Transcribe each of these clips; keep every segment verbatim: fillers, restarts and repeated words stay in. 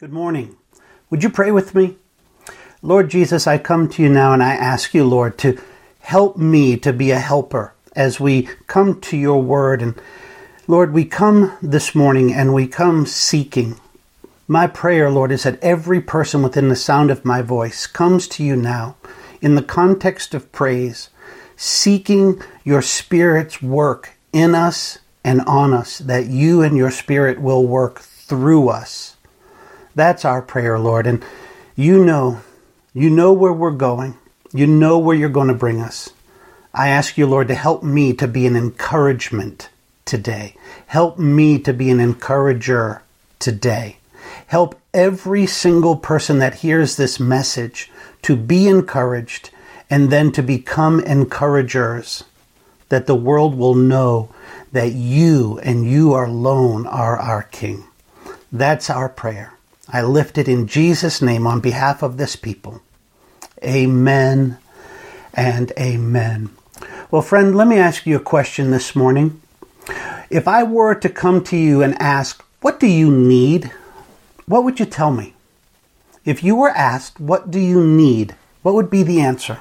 Good morning. Would you pray with me? Lord Jesus, I come to you now and I ask you, Lord, to help me to be a helper as we come to your word. And Lord, we come this morning and we come seeking. My prayer, Lord, is that every person within the sound of my voice comes to you now in the context of praise, seeking your Spirit's work in us and on us, that you and your Spirit will work through us. That's our prayer, Lord. And you know, you know where we're going. You know where you're going to bring us. I ask you, Lord, to help me to be an encouragement today. Help me to be an encourager today. Help every single person that hears this message to be encouraged and then to become encouragers, that the world will know that you and you alone are our King. That's our prayer. I lift it in Jesus' name on behalf of this people. Amen and amen. Well, friend, let me ask you a question this morning. If I were to come to you and ask, what do you need? What would you tell me? If you were asked, what do you need? What would be the answer?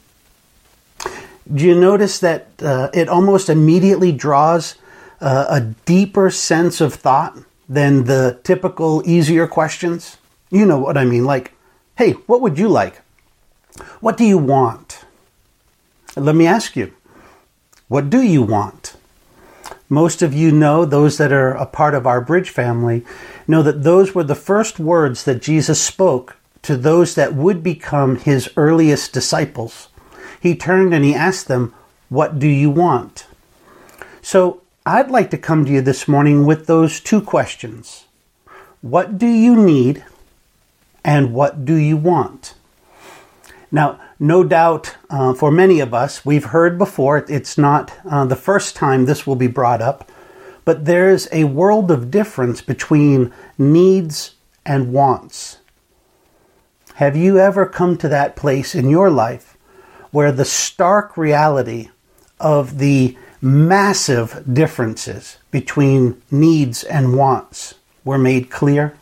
Do you notice that uh, it almost immediately draws uh, a deeper sense of thought than the typical easier questions? You know what I mean, like, hey, what would you like? What do you want? Let me ask you, what do you want? Most of you know, those that are a part of our Bridge family, know that those were the first words that Jesus spoke to those that would become his earliest disciples. He turned and he asked them, what do you want? So I'd like to come to you this morning with those two questions. What do you need and what do you want? Now, no doubt uh, for many of us, we've heard before, it's not uh, the first time this will be brought up, but there's a world of difference between needs and wants. Have you ever come to that place in your life where the stark reality of the massive differences between needs and wants were made clear?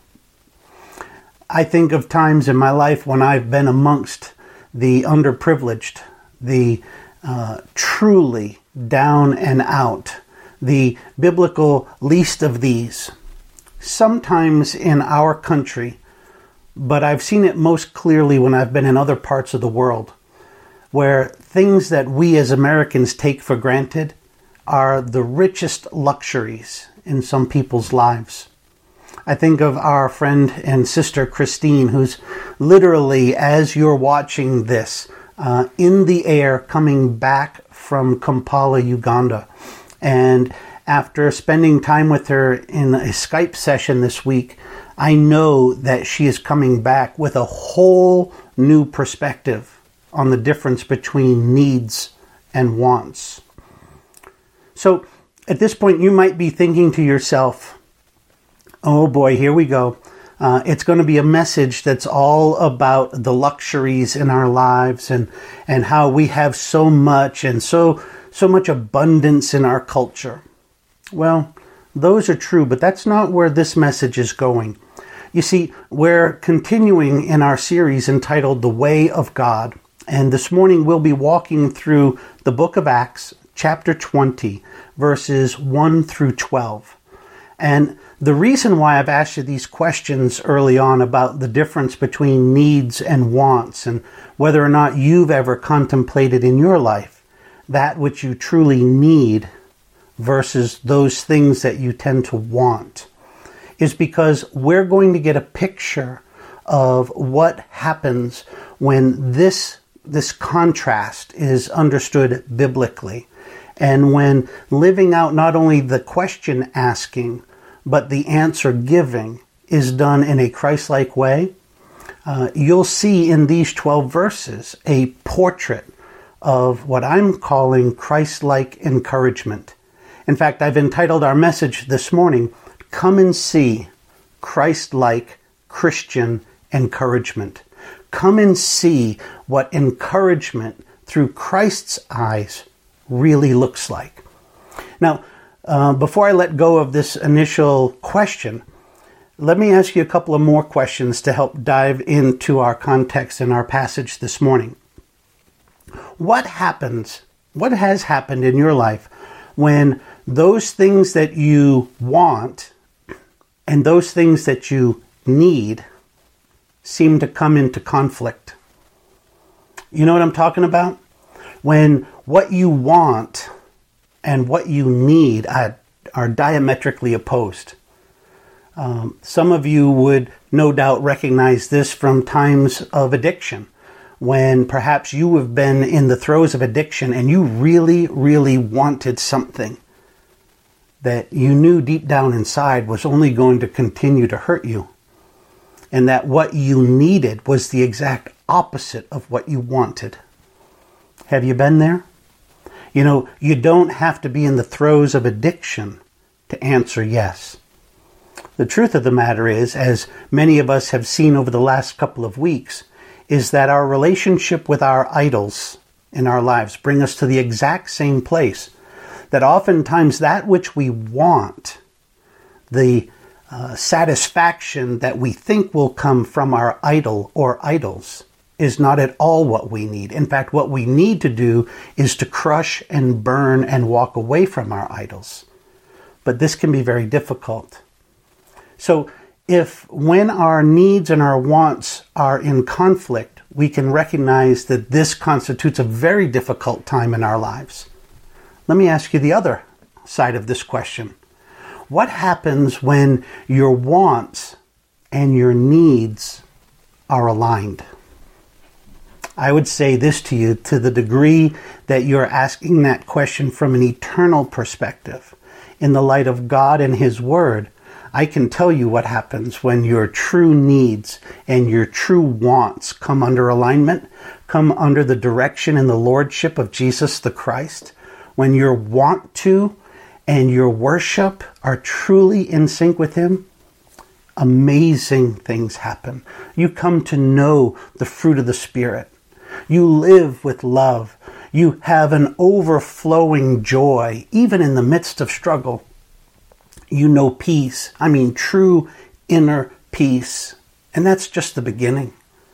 I think of times in my life when I've been amongst the underprivileged, the uh, truly down and out, the biblical least of these. Sometimes in our country, but I've seen it most clearly when I've been in other parts of the world, where things that we as Americans take for granted are the richest luxuries in some people's lives. I think of our friend and sister Christine, who's literally, as you're watching this, uh, in the air coming back from Kampala, Uganda. And after spending time with her in a Skype session this week, I know that she is coming back with a whole new perspective on the difference between needs and wants. So at this point, you might be thinking to yourself, oh boy, here we go. Uh, it's going to be a message that's all about the luxuries in our lives and, and how we have so much and so, so much abundance in our culture. Well, those are true, but that's not where this message is going. You see, we're continuing in our series entitled The Way of God. And this morning we'll be walking through the book of Acts, chapter twenty, verses one through twelve. And the reason why I've asked you these questions early on about the difference between needs and wants and whether or not you've ever contemplated in your life that which you truly need versus those things that you tend to want is because we're going to get a picture of what happens when this, this contrast is understood biblically. And when living out not only the question asking, but the answer giving is done in a Christ-like way, uh, you'll see in these twelve verses a portrait of what I'm calling Christ-like encouragement. In fact, I've entitled our message this morning, Come and See Christ-like Christian Encouragement. Come and see what encouragement through Christ's eyes really looks like. Now, uh, before I let go of this initial question, let me ask you a couple of more questions to help dive into our context in our passage this morning. What happens, what has happened in your life when those things that you want and those things that you need seem to come into conflict? You know what I'm talking about? When what you want and what you need are, are diametrically opposed. Um, some of you would no doubt recognize this from times of addiction, when perhaps you have been in the throes of addiction and you really, really wanted something that you knew deep down inside was only going to continue to hurt you, and that what you needed was the exact opposite of what you wanted. Have you been there? You know, you don't have to be in the throes of addiction to answer yes. The truth of the matter is, as many of us have seen over the last couple of weeks, is that our relationship with our idols in our lives bring us to the exact same place. That oftentimes that which we want, the uh, satisfaction that we think will come from our idol or idols, is not at all what we need. In fact, what we need to do is to crush and burn and walk away from our idols. But this can be very difficult. So if when our needs and our wants are in conflict, we can recognize that this constitutes a very difficult time in our lives. Let me ask you the other side of this question. What happens when your wants and your needs are aligned? I would say this to you, to the degree that you're asking that question from an eternal perspective, in the light of God and His Word, I can tell you what happens when your true needs and your true wants come under alignment, come under the direction and the lordship of Jesus the Christ. When your want to and your worship are truly in sync with Him, amazing things happen. You come to know the fruit of the Spirit. You live with love. You have an overflowing joy, even in the midst of struggle. You know peace. I mean, true inner peace. And that's just the beginning.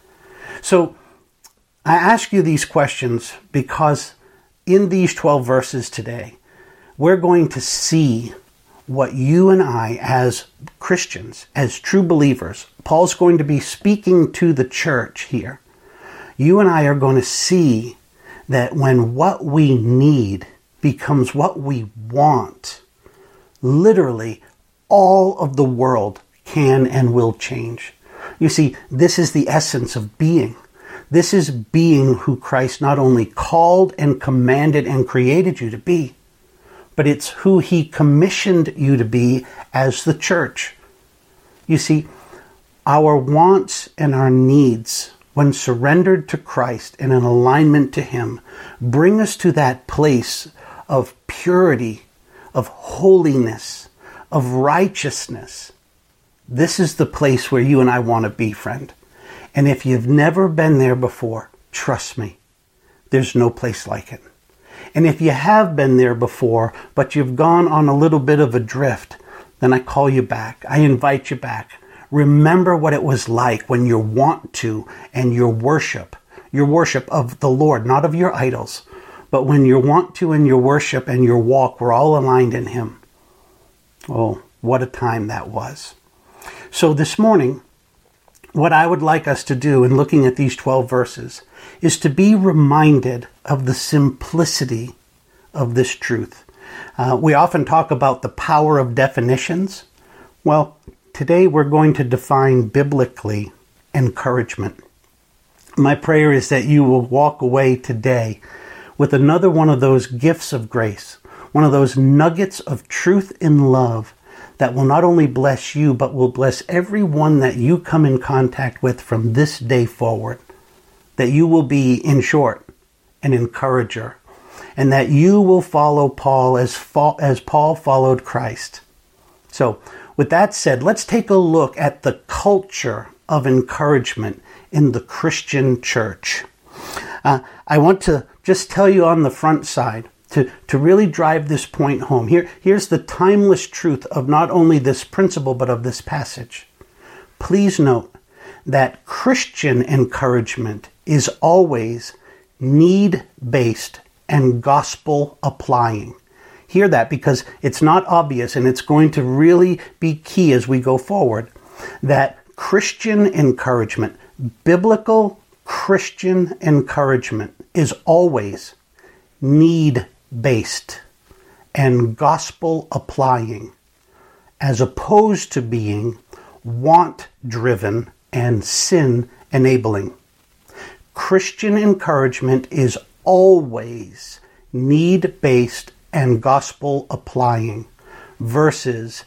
So I ask you these questions because in these twelve verses today, we're going to see what you and I, as Christians, as true believers, Paul's going to be speaking to the church here. You and I are going to see that when what we need becomes what we want, literally all of the world can and will change. You see, this is the essence of being. This is being who Christ not only called and commanded and created you to be, but it's who He commissioned you to be as the church. You see, our wants and our needs, when surrendered to Christ and in alignment to Him, bring us to that place of purity, of holiness, of righteousness. This is the place where you and I want to be, friend. And if you've never been there before, trust me, there's no place like it. And if you have been there before, but you've gone on a little bit of a drift, then I call you back. I invite you back. Remember what it was like when your want to and your worship, your worship of the Lord, not of your idols, but when your want to and your worship and your walk were all aligned in Him. Oh, what a time that was. So this morning, what I would like us to do in looking at these twelve verses is to be reminded of the simplicity of this truth. Uh, we often talk about the power of definitions. Well, today we're going to define biblically encouragement. My prayer is that you will walk away today with another one of those gifts of grace, one of those nuggets of truth and love that will not only bless you, but will bless everyone that you come in contact with from this day forward. That you will be, in short, an encourager, and that you will follow Paul as, fo- as Paul followed Christ. So, with that said, let's take a look at the culture of encouragement in the Christian church. Uh, I want to just tell you on the front side, to, to really drive this point home. Here, here's the timeless truth of not only this principle, but of this passage. please note that Christian encouragement is always need-based and gospel-applying. Hear that, because it's not obvious, and it's going to really be key as we go forward, that Christian encouragement, biblical Christian encouragement, is always need-based and gospel-applying, as opposed to being want-driven and sin-enabling. Christian encouragement is always need-based and gospel-applying versus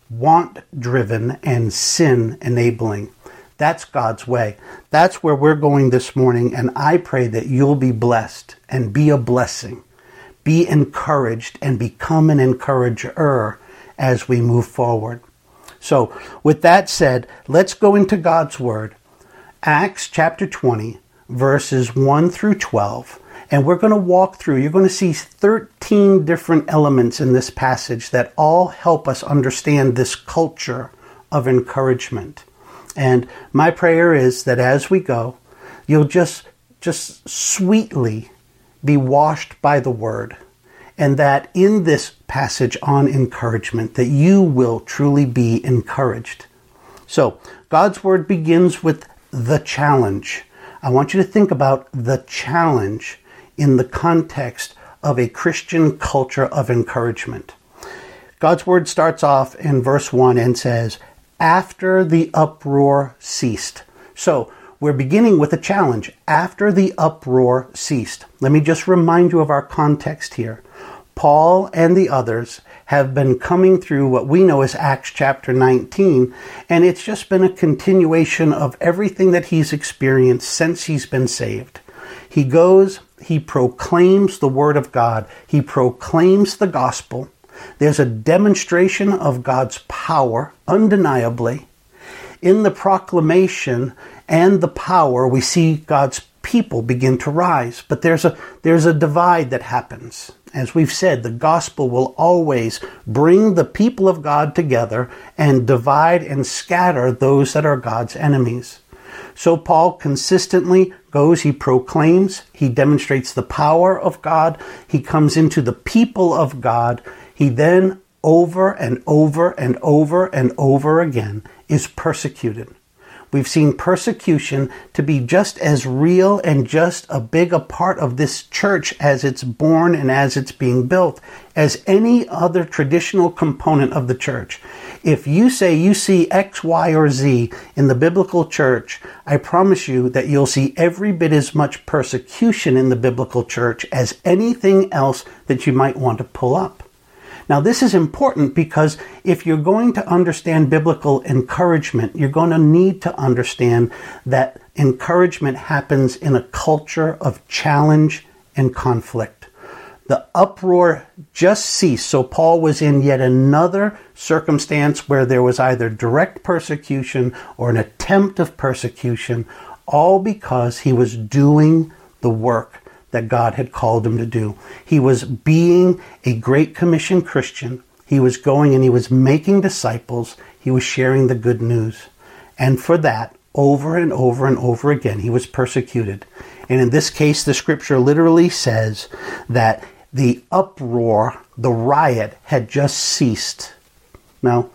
want-driven and sin-enabling. That's God's way. That's where we're going this morning, and I pray that you'll be blessed and be a blessing. Be encouraged and become an encourager as we move forward. So, with that said, let's go into God's Word. Acts chapter twenty, verses one through twelve. And we're going to walk through, you're going to see thirteen different elements in this passage that all help us understand this culture of encouragement. And my prayer is that as we go, you'll just, just sweetly be washed by the Word. And that in this passage on encouragement, that you will truly be encouraged. So, God's Word begins with the challenge. I want you to think about the challenge in the context of a Christian culture of encouragement. God's Word starts off in verse one and says, after the uproar ceased. So, we're beginning with a challenge. After the uproar ceased. Let me just remind you of our context here. Paul and the others have been coming through what we know as Acts chapter nineteen, and it's just been a continuation of everything that he's experienced since he's been saved. He goes, he proclaims the Word of God, he proclaims the gospel. There's a demonstration of God's power, undeniably. In the proclamation and the power, we see God's people begin to rise. But there's a there's a divide that happens. As we've said, the gospel will always bring the people of God together and divide and scatter those that are God's enemies. So Paul consistently goes, he proclaims, he demonstrates the power of God, he comes into the people of God, he then over and over and over and over again is persecuted. We've seen persecution to be just as real and just a big a part of this church as it's born and as it's being built as any other traditional component of the church. If you say you see X, Y, or Z in the biblical church, I promise you that you'll see every bit as much persecution in the biblical church as anything else that you might want to pull up. Now, this is important because if you're going to understand biblical encouragement, you're going to need to understand that encouragement happens in a culture of challenge and conflict. The uproar just ceased, so Paul was in yet another circumstance where there was either direct persecution or an attempt of persecution, all because he was doing the work that God had called him to do. He was being a Great Commission Christian. He was going and he was making disciples. He was sharing the good news. And for that, over and over and over again, he was persecuted. And in this case, the scripture literally says that the uproar, the riot, had just ceased. Now,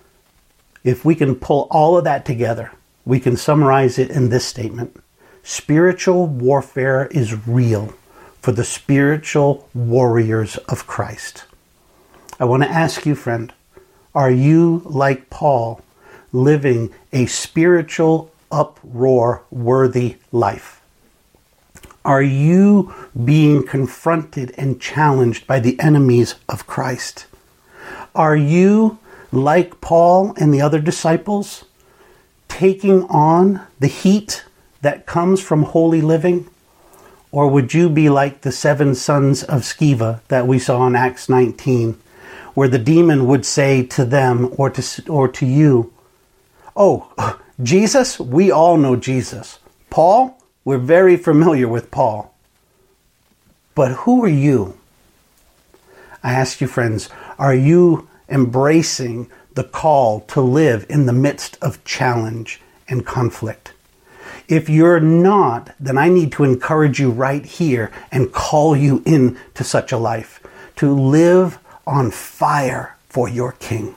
if we can pull all of that together, we can summarize it in this statement. Spiritual warfare is real for the spiritual warriors of Christ. I want to ask you, friend, are you like Paul, living a spiritual uproar-worthy life? Are you being confronted and challenged by the enemies of Christ? Are you, like Paul and the other disciples, taking on the heat that comes from holy living? Or would you be like the seven sons of Sceva that we saw in Acts nineteen, where the demon would say to them or to, or to you, oh, Jesus, we all know Jesus. Paul, we're very familiar with Paul. But who are you? I ask you, friends, are you embracing the the call to live in the midst of challenge and conflict. If you're not, then I need to encourage you right here and call you into such a life, to live on fire for your King.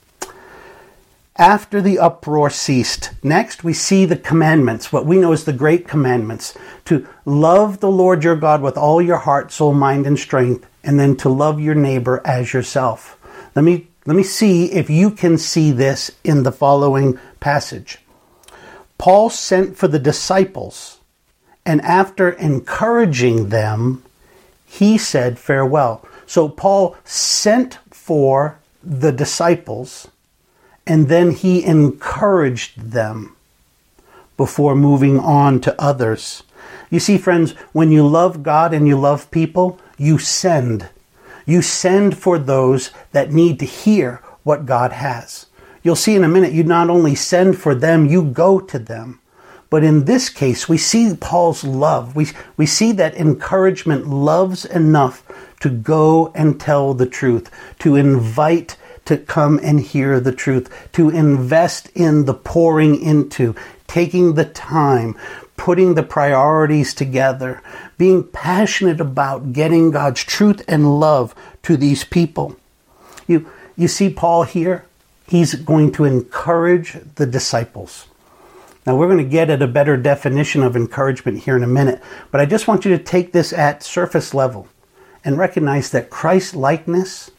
After the uproar ceased, next we see the commandments, what we know as the great commandments, to love the Lord your God with all your heart, soul, mind, and strength, and then to love your neighbor as yourself. Let me, let me see if you can see this in the following passage. Paul sent for the disciples, and after encouraging them, he said farewell. So Paul sent for the disciples, and then he encouraged them before moving on to others. You see, friends, when you love God and you love people, you send. You send for those that need to hear what God has. You'll see in a minute, you not only send for them, you go to them. But in this case, we see Paul's love. We, we see that encouragement loves enough to go and tell the truth, to invite to come and hear the truth, to invest in the pouring into, taking the time, putting the priorities together, being passionate about getting God's truth and love to these people. You, you see Paul here? He's going to encourage the disciples. Now we're going to get at a better definition of encouragement here in a minute, but I just want you to take this at surface level and recognize that Christ-likeness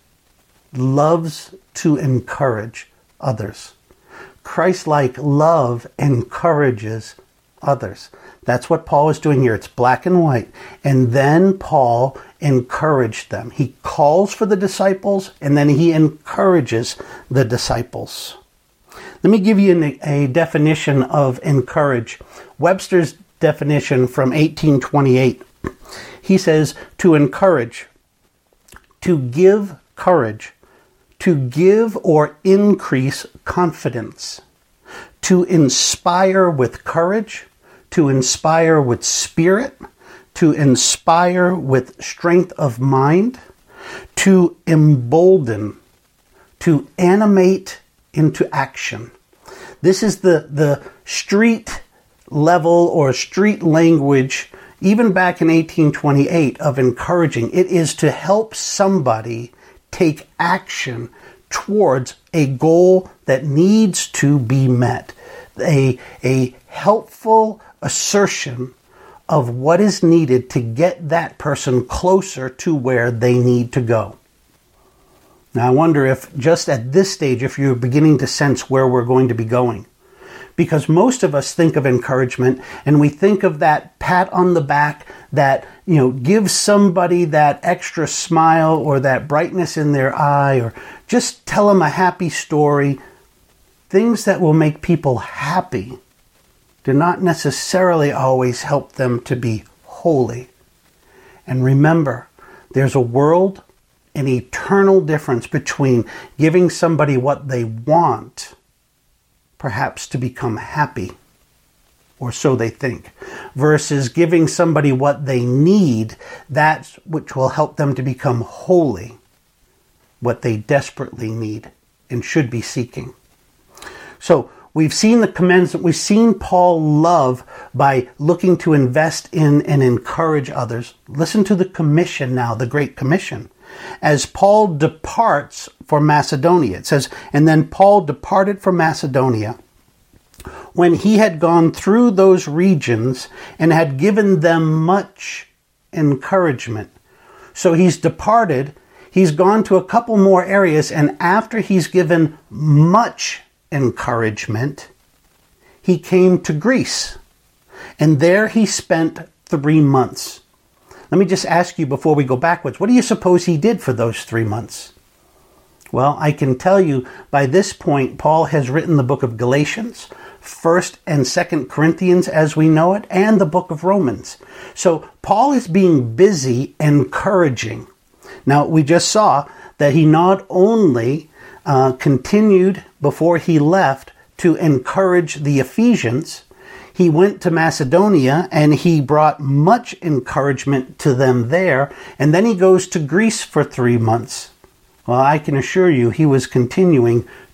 loves to encourage others. Christ-like love encourages others. That's what Paul is doing here. It's black and white. And then Paul encouraged them. He calls for the disciples, and then he encourages the disciples. Let me give you an, a definition of encourage. Webster's definition from eighteen twenty-eight. He says, to encourage, to give courage, to give or increase confidence, to inspire with courage, to inspire with spirit, to inspire with strength of mind, to embolden, to animate into action. This is the, the street level or street language, even back in eighteen twenty-eight, of encouraging. It is to help somebody take action towards a goal that needs to be met. A, a helpful assertion of what is needed to get that person closer to where they need to go. Now I wonder if just at this stage, if you're beginning to sense where we're going to be going. Because most of us think of encouragement and we think of that pat on the back that, you know, gives somebody that extra smile or that brightness in their eye, or just tell them a happy story. Things that will make people happy do not necessarily always help them to be holy. And remember, there's a world, an eternal difference between giving somebody what they want, perhaps to become happy, or so they think, versus giving somebody what they need, that which will help them to become holy, what they desperately need and should be seeking. So we've seen the commands that we've seen Paul love by looking to invest in and encourage others. Listen to the commission now, the Great Commission. As Paul departs for Macedonia, it says, and then Paul departed for Macedonia when he had gone through those regions and had given them much encouragement. So he's departed, he's gone to a couple more areas, and after he's given much encouragement, he came to Greece. And there he spent three months. Let me just ask you before we go backwards, what do you suppose he did for those three months? Well, I can tell you by this point, Paul has written the book of Galatians, First and Second Corinthians as we know it, and the book of Romans. So Paul is being busy encouraging. Now, we just saw that he not only uh, continued before he left to encourage the Ephesians, he went to Macedonia and he brought much encouragement to them there. And then he goes to Greece for three months. Well, I can assure you he was continuing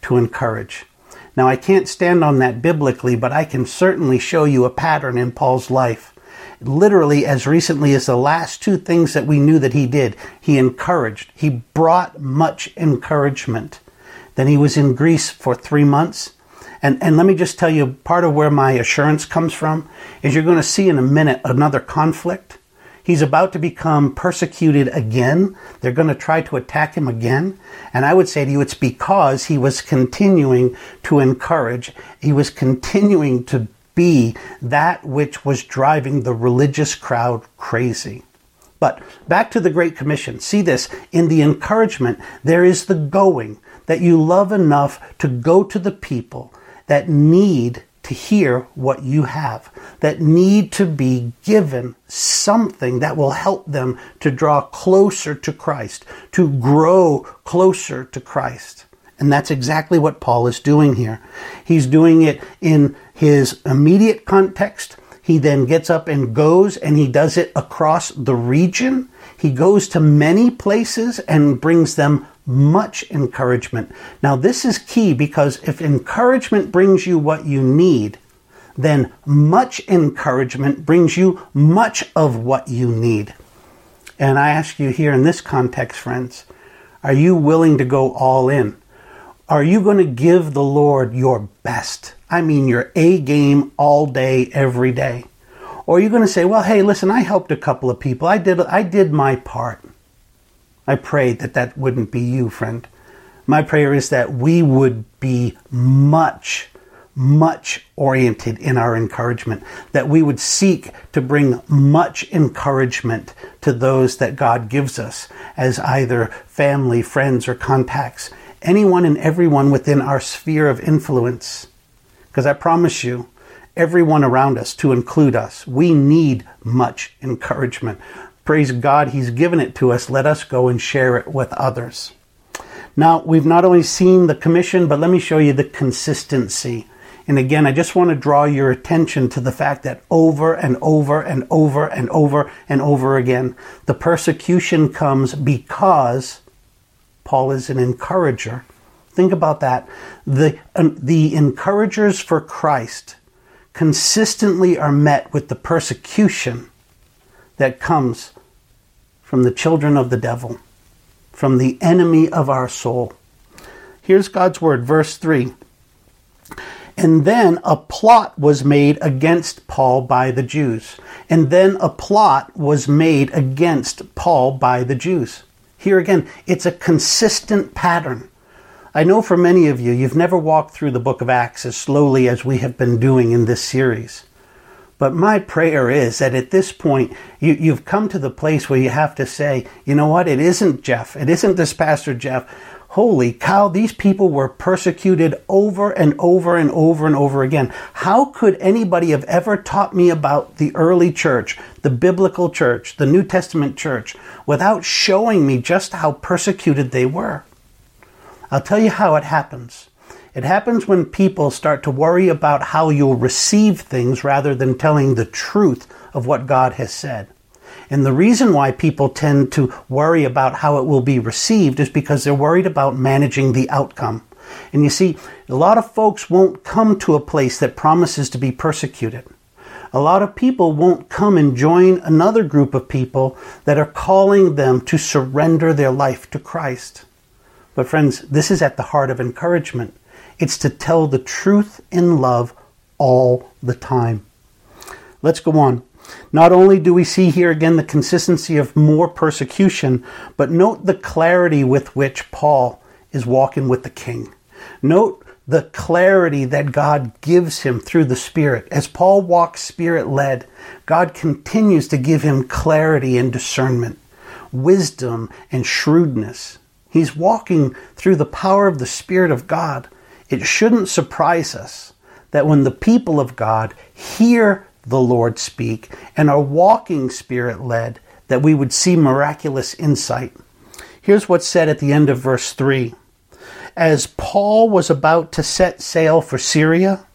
to encourage. Now, I can't stand on that biblically, but I can certainly show you a pattern in Paul's life. Literally, as recently as the last two things that we knew that he did, he encouraged. He brought much encouragement. Then he was in Greece for three months. And, and let me just tell you, part of where my assurance comes from is you're going to see in a minute another conflict. He's about to become persecuted again. They're going to try to attack him again. And I would say to you, it's because he was continuing to encourage. He was continuing to be that which was driving the religious crowd crazy. But back to the Great Commission. See this, in the encouragement, there is the going, that you love enough to go to the people that need to hear what you have, that need to be given something that will help them to draw closer to Christ, to grow closer to Christ. And that's exactly what Paul is doing here. He's doing it in his immediate context. He then gets up and goes, and he does it across the region. He goes to many places and brings them much encouragement. Now, this is key, because if encouragement brings you what you need, then much encouragement brings you much of what you need. And I ask you here in this context, friends, are you willing to go all in? Are you going to give the Lord your best? I mean, your A game all day, every day. Or are you going to say, well, hey, listen, I helped a couple of people. I did, I did my part. I prayed that that wouldn't be you, friend. My prayer is that we would be much, much oriented in our encouragement, that we would seek to bring much encouragement to those that God gives us as either family, friends, or contacts, anyone and everyone within our sphere of influence. Because I promise you, everyone around us, to include us, we need much encouragement. Praise God, He's given it to us. Let us go and share it with others. Now, we've not only seen the commission, but let me show you the consistency. And again, I just want to draw your attention to the fact that over and over and over and over and over again, the persecution comes because Paul is an encourager. Think about that. The, um, the encouragers for Christ consistently are met with the persecution that comes from the children of the devil, from the enemy of our soul. Here's God's word, verse three. And then a plot was made against Paul by the Jews. And then a plot was made against Paul by the Jews. Here again, it's a consistent pattern. I know for many of you, you've never walked through the book of Acts as slowly as we have been doing in this series. But my prayer is that at this point, you, you've come to the place where you have to say, you know what, it isn't Jeff. It isn't this Pastor Jeff. Holy cow, these people were persecuted over and over and over and over again. How could anybody have ever taught me about the early church, the biblical church, the New Testament church, without showing me just how persecuted they were? I'll tell you how it happens. It happens when people start to worry about how you'll receive things rather than telling the truth of what God has said. And the reason why people tend to worry about how it will be received is because they're worried about managing the outcome. And you see, a lot of folks won't come to a place that promises to be persecuted. A lot of people won't come and join another group of people that are calling them to surrender their life to Christ. But friends, this is at the heart of encouragement. It's to tell the truth in love all the time. Let's go on. Not only do we see here again the consistency of more persecution, but note the clarity with which Paul is walking with the king. Note the clarity that God gives him through the Spirit. As Paul walks Spirit-led, God continues to give him clarity and discernment, wisdom and shrewdness. He's walking through the power of the Spirit of God. It shouldn't surprise us that when the people of God hear the Lord speak and are walking Spirit-led, that we would see miraculous insight. Here's what's said at the end of verse three. As Paul was about to set sail for Syria,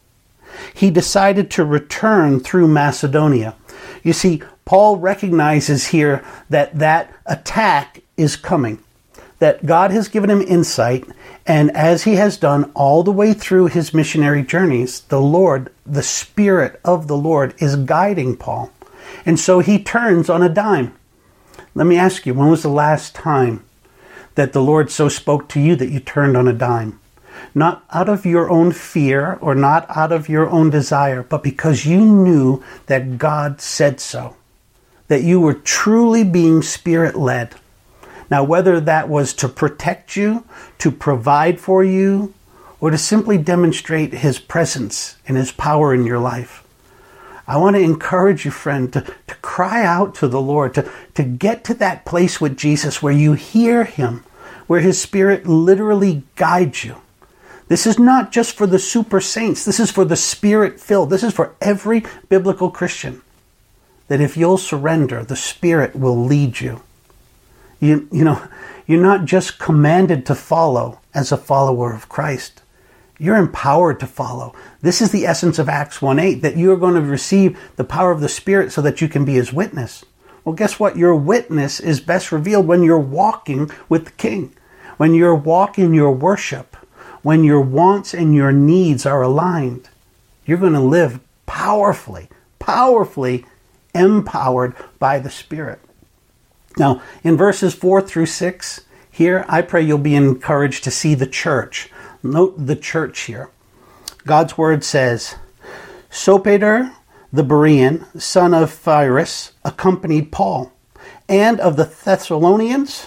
he decided to return through Macedonia. You see, Paul recognizes here that that attack is coming. that God has given him insight, and as he has done all the way through his missionary journeys, the Lord, the Spirit of the Lord, is guiding Paul. And so he turns on a dime. Let me ask you, when was the last time that the Lord so spoke to you that you turned on a dime? Not out of your own fear or not out of your own desire, but because you knew that God said so, that you were truly being Spirit-led. Now, whether that was to protect you, to provide for you, or to simply demonstrate his presence and his power in your life, I want to encourage you, friend, to, to cry out to the Lord, to, to get to that place with Jesus where you hear him, where his Spirit literally guides you. This is not just for the super saints. This is for the Spirit-filled. This is for every biblical Christian. That if you'll surrender, the Spirit will lead you. You, you know, you're not just commanded to follow as a follower of Christ. You're empowered to follow. This is the essence of Acts one eight, that you are going to receive the power of the Spirit so that you can be his witness. Well, guess what? Your witness is best revealed when you're walking with the King, when you're walking your worship, when your wants and your needs are aligned. You're going to live powerfully, powerfully empowered by the Spirit. Now, in verses four through six, here, I pray you'll be encouraged to see the church. Note the church here. God's word says, Sopater the Berean, son of Pyrrhus, accompanied Paul, and of the Thessalonians,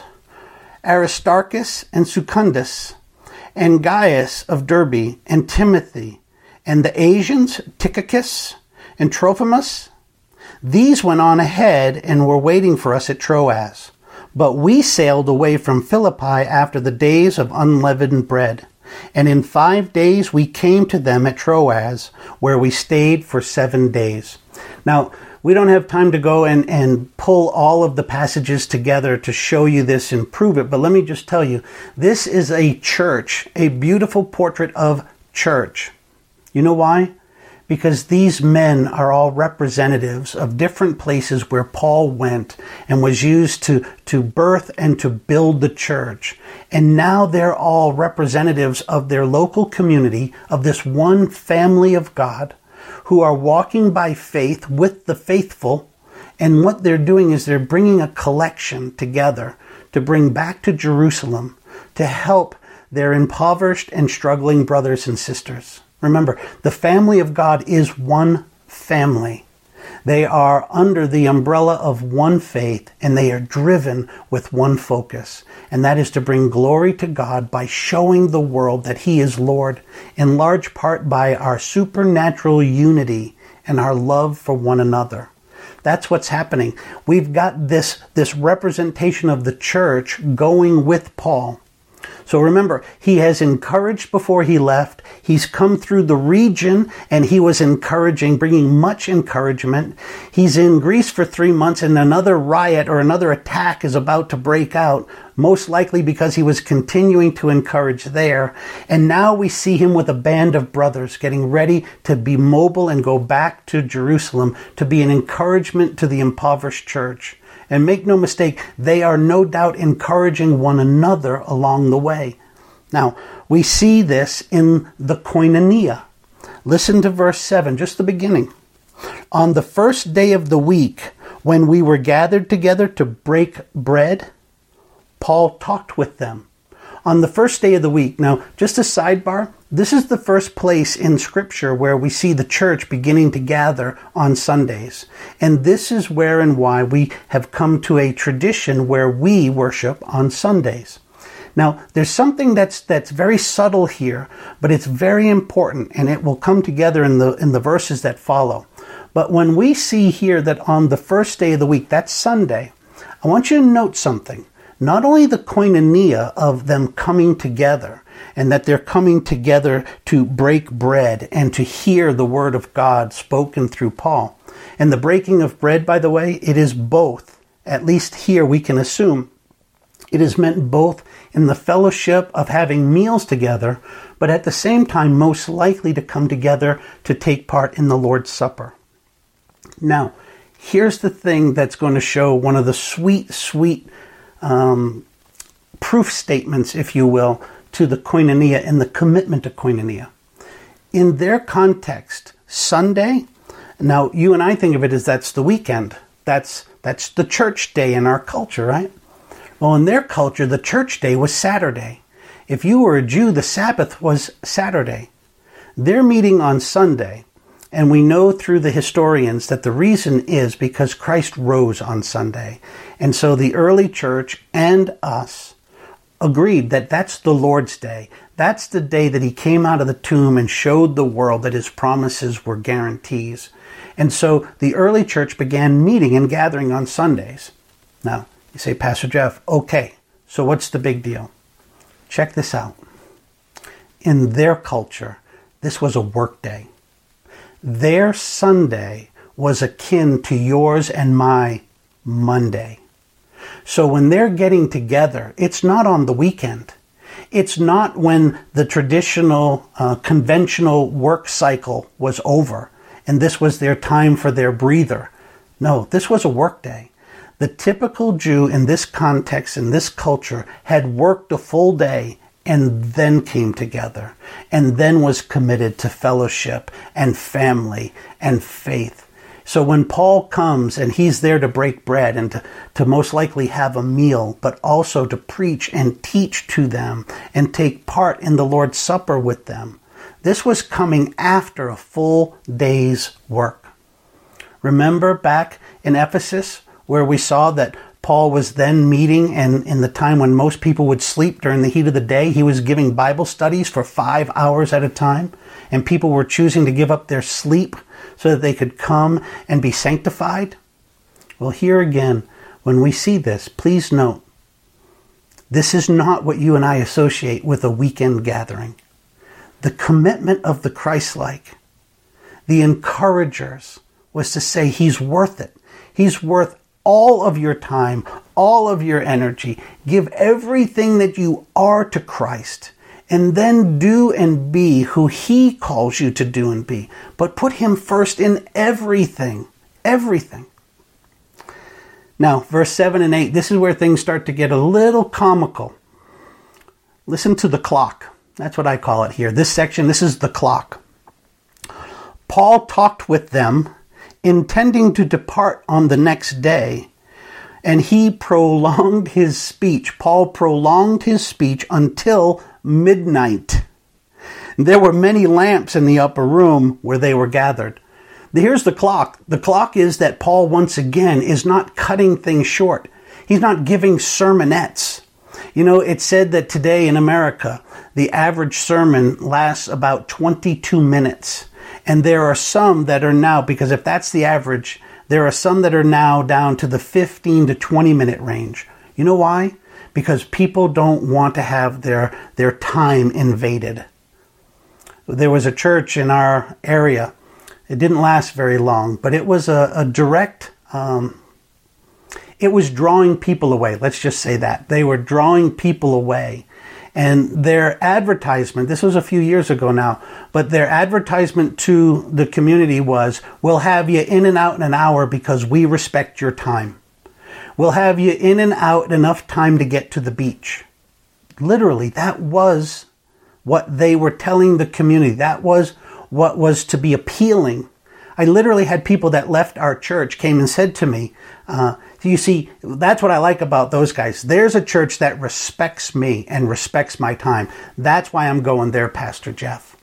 Aristarchus and Secundus, and Gaius of Derbe, and Timothy, and the Asians, Tychicus and Trophimus. These went on ahead and were waiting for us at Troas. But we sailed away from Philippi after the days of unleavened bread. And in five days we came to them at Troas, where we stayed for seven days. Now, we don't have time to go and, and pull all of the passages together to show you this and prove it, but let me just tell you, this is a church, a beautiful portrait of church. You know why? Because these men are all representatives of different places where Paul went and was used to, to birth and to build the church. And now they're all representatives of their local community, of this one family of God, who are walking by faith with the faithful. And what they're doing is they're bringing a collection together to bring back to Jerusalem to help their impoverished and struggling brothers and sisters. Remember, the family of God is one family. They are under the umbrella of one faith, and they are driven with one focus, and that is to bring glory to God by showing the world that he is Lord, in large part by our supernatural unity and our love for one another. That's what's happening. We've got this, this representation of the church going with Paul. So remember, he has encouraged before he left. He's come through the region and he was encouraging, bringing much encouragement. He's in Greece for three months and another riot or another attack is about to break out, most likely because he was continuing to encourage there. And now we see him with a band of brothers getting ready to be mobile and go back to Jerusalem to be an encouragement to the impoverished church. And make no mistake, they are no doubt encouraging one another along the way. Now, we see this in the koinonia. Listen to verse seven, just the beginning. On the first day of the week, when we were gathered together to break bread, Paul talked with them. On the first day of the week. Now, just a sidebar, this is the first place in Scripture where we see the church beginning to gather on Sundays. And this is where and why we have come to a tradition where we worship on Sundays. Now, there's something that's that's very subtle here, but it's very important, and it will come together in the in the verses that follow. But when we see here that on the first day of the week, that's Sunday, I want you to note something. Not only the koinonia of them coming together, and that they're coming together to break bread and to hear the word of God spoken through Paul. And the breaking of bread, by the way, it is both. At least here we can assume it is meant both in the fellowship of having meals together, but at the same time most likely to come together to take part in the Lord's Supper. Now, here's the thing that's going to show one of the sweet, sweet Um, proof statements, if you will, to the koinonia and the commitment to koinonia. In their context, Sunday, now you and I think of it as that's the weekend. That's that's the church day in our culture, right? Well, in their culture, the church day was Saturday. If you were a Jew, the Sabbath was Saturday. They're meeting on Sunday, and we know through the historians that the reason is because Christ rose on Sunday. And so the early church and us agreed that that's the Lord's Day. That's the day that he came out of the tomb and showed the world that his promises were guarantees. And so the early church began meeting and gathering on Sundays. Now, you say, Pastor Jeff, okay, so what's the big deal? Check this out. In their culture, this was a work day. Their Sunday was akin to yours and my Monday. So when they're getting together, it's not on the weekend. It's not when the traditional, uh, conventional work cycle was over and this was their time for their breather. No, this was a work day. The typical Jew in this context, in this culture, had worked a full day and then came together and then was committed to fellowship and family and faith. So when Paul comes and he's there to break bread and to, to most likely have a meal, but also to preach and teach to them and take part in the Lord's Supper with them, this was coming after a full day's work. Remember back in Ephesus where we saw that Paul was then meeting, and in the time when most people would sleep during the heat of the day, he was giving Bible studies for five hours at a time, and people were choosing to give up their sleep so that they could come and be sanctified. Well, here again, when we see this, please note, this is not what you and I associate with a weekend gathering. The commitment of the Christ-like, the encouragers, was to say he's worth it. He's worth all of your time, all of your energy. Give everything that you are to Christ, and then do and be who he calls you to do and be. But put him first in everything, everything. Now, verse seven and eight, this is where things start to get a little comical. Listen to the clock. That's what I call it here. This section, this is the clock. Paul talked with them, intending to depart on the next day, and he prolonged his speech. Paul prolonged his speech until midnight. There were many lamps in the upper room where they were gathered. Here's the clock. The clock is that Paul, once again, is not cutting things short. He's not giving sermonettes. You know, it's said that today in America, the average sermon lasts about twenty-two minutes. And there are some that are now, because if that's the average, there are some that are now down to the fifteen to twenty minute range. You know why? Because people don't want to have their, their time invaded. There was a church in our area. It didn't last very long, but it was a, a direct, um, it was drawing people away. Let's just say that. They were drawing people away. And their advertisement, this was a few years ago now, but their advertisement to the community was, we'll have you in and out in an hour because we respect your time. We'll have you in and out in enough time to get to the beach. Literally, that was what they were telling the community. That was what was to be appealing. I literally had people that left our church came and said to me, uh, you see, that's what I like about those guys. There's a church that respects me and respects my time. That's why I'm going there, Pastor Jeff.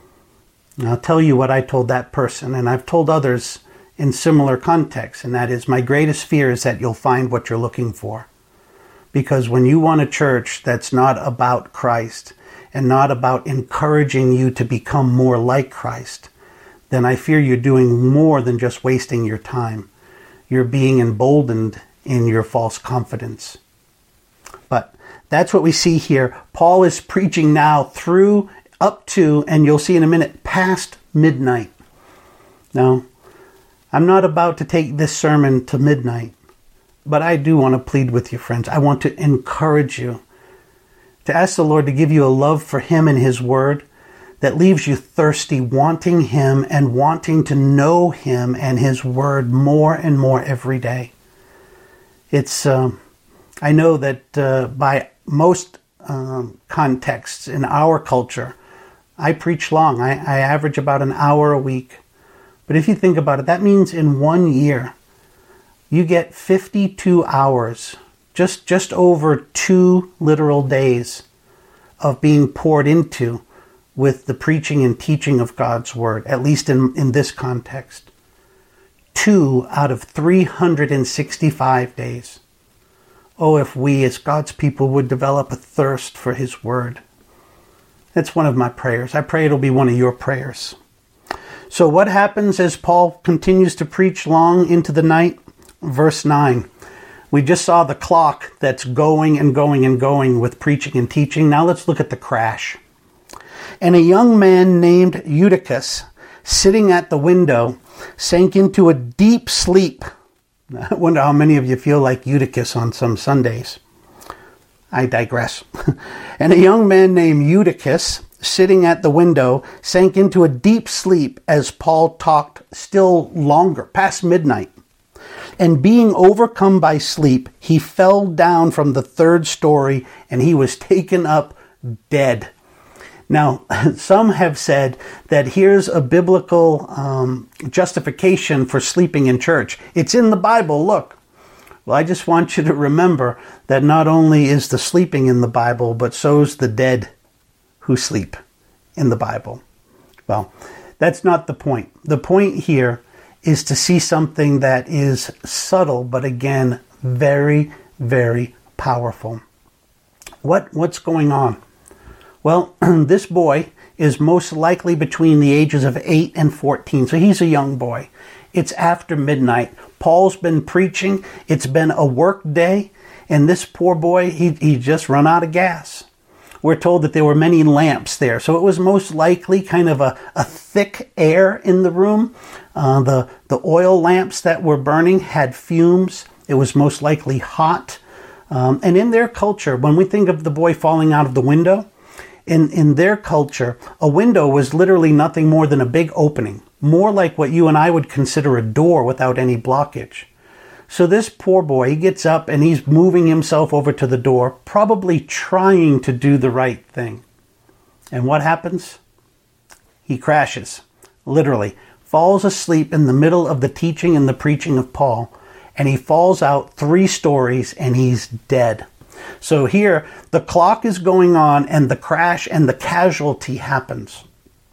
And I'll tell you what I told that person, and I've told others in similar contexts, and that is, my greatest fear is that you'll find what you're looking for. Because when you want a church that's not about Christ and not about encouraging you to become more like Christ, then I fear you're doing more than just wasting your time. You're being emboldened in your false confidence. But that's what we see here. Paul is preaching now through, up to, and you'll see in a minute, past midnight. Now, I'm not about to take this sermon to midnight, but I do want to plead with you, friends. I want to encourage you to ask the Lord to give you a love for him and his word that leaves you thirsty, wanting him and wanting to know him and his word more and more every day. It's, um, I know that uh, by most um, contexts in our culture, I preach long. I, I average about an hour a week. But if you think about it, that means in one year, you get fifty-two hours, just, just over two literal days of being poured into with the preaching and teaching of God's Word, at least in, in this context. Two out of three hundred sixty-five days. Oh, if we as God's people would develop a thirst for His Word. That's one of my prayers. I pray it'll be one of your prayers. So what happens as Paul continues to preach long into the night? Verse nine. We just saw the clock that's going and going and going with preaching and teaching. Now let's look at the crash. And a young man named Eutychus, sitting at the window, sank into a deep sleep. I wonder how many of you feel like Eutychus on some Sundays. I digress. And a young man named Eutychus, sitting at the window, sank into a deep sleep as Paul talked still longer, past midnight. And being overcome by sleep, he fell down from the third story and he was taken up dead. Now, some have said that here's a biblical um, justification for sleeping in church. It's in the Bible, look. Well, I just want you to remember that not only is the sleeping in the Bible, but so's the dead who sleep in the Bible. Well, that's not the point. The point here is to see something that is subtle, but again, very, very powerful. What, what's going on? Well, this boy is most likely between the ages of eight and fourteen, so he's a young boy. It's after midnight. Paul's been preaching. It's been a work day, and this poor boy, he, he just run out of gas. We're told that there were many lamps there, so it was most likely kind of a, a thick air in the room. Uh, the, the oil lamps that were burning had fumes. It was most likely hot. Um, and in their culture, when we think of the boy falling out of the window, In, in their culture, a window was literally nothing more than a big opening, more like what you and I would consider a door without any blockage. So this poor boy, he gets up and he's moving himself over to the door, probably trying to do the right thing. And what happens? He crashes, literally, falls asleep in the middle of the teaching and the preaching of Paul, and he falls out three stories and he's dead. So here, the clock is going on and the crash and the casualty happens.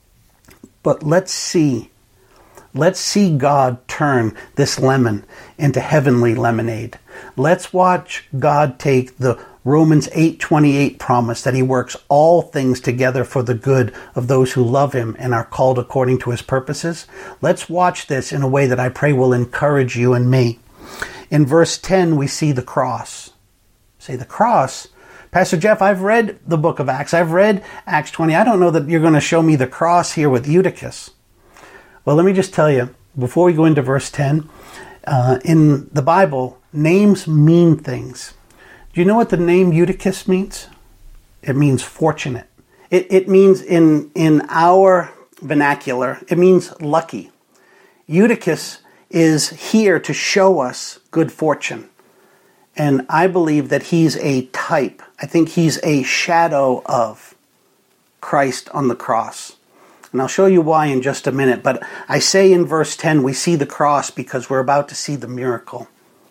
But let's see. Let's see God turn this lemon into heavenly lemonade. Let's watch God take the Romans eight twenty-eight promise that He works all things together for the good of those who love Him and are called according to His purposes. Let's watch this in a way that I pray will encourage you and me. In verse ten, we see the cross. Say, the cross? Pastor Jeff, I've read the book of Acts. I've read Acts twenty. I don't know that you're going to show me the cross here with Eutychus. Well, let me just tell you, before we go into verse ten, uh, in the Bible, names mean things. Do you know what the name Eutychus means? It means fortunate. It, it means in, in our vernacular, it means lucky. Eutychus is here to show us good fortune. And I believe that he's a type. I think he's a shadow of Christ on the cross. And I'll show you why in just a minute. But I say in verse ten, we see the cross because we're about to see the miracle.